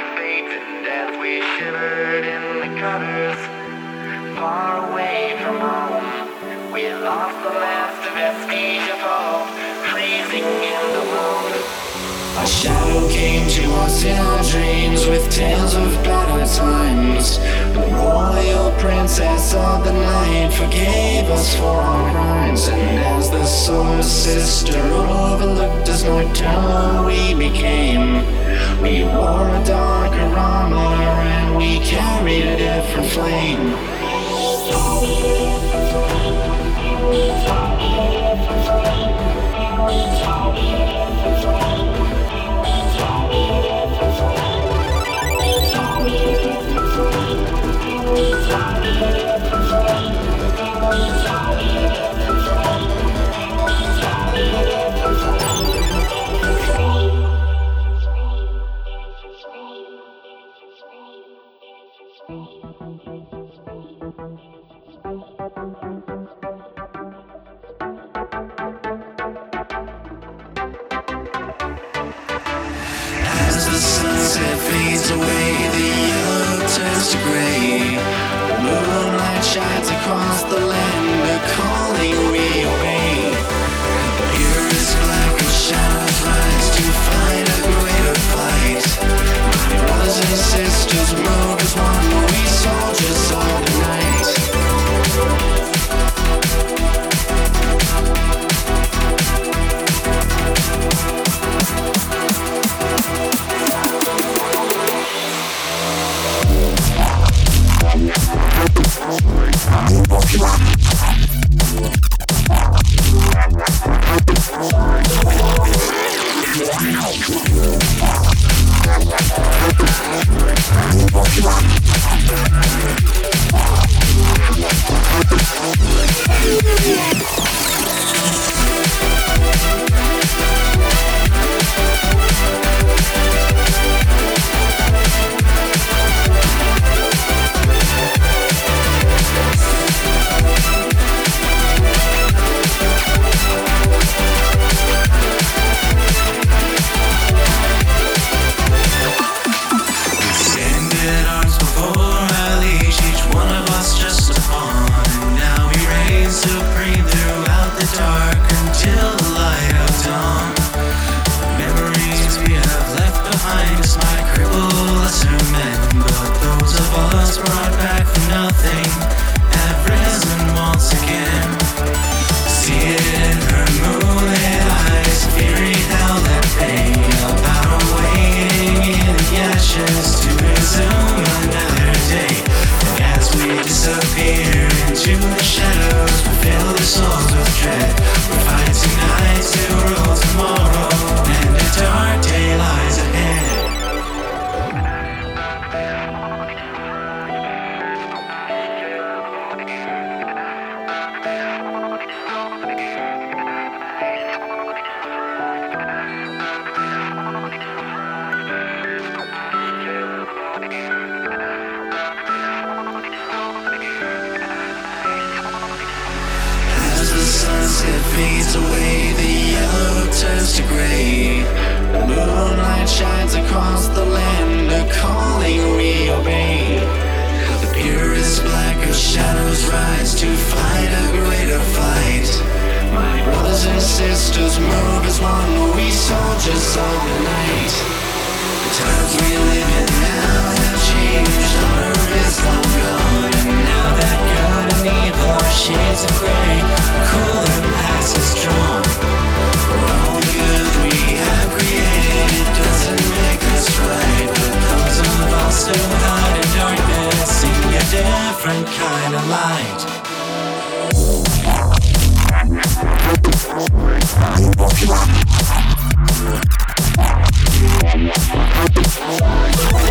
fate, and as we shivered in the gutters, far away from home, we lost the last vestige of hope, freezing in the moon. A shadow came to us in our dreams with tales of better times. The royal princess of the night forgave us for our crimes, and as the solar sister overlooked us nocturnal we became. We wore a darker armor and we carried a different flame. As the sunset fades away, the yellow turns to gray. The moonlight shines across the land, a calling we obey. The purest black of shadows rise to find a greater fight. My brothers and sisters move as one, we soldiers of the night. It fades away, the yellow turns to gray. The moonlight shines across the land, a calling we obey. The purest black of shadows rise to fight a greater fight. My brothers and sisters move as one, we soldiers of the night. The times we live in now have changed, our earth is long gone, and now that good and evil are shades of gray, cool and past is drawn. For all the good we have created, it doesn't make us right, but those of us who hide in darkness see a different kind of light.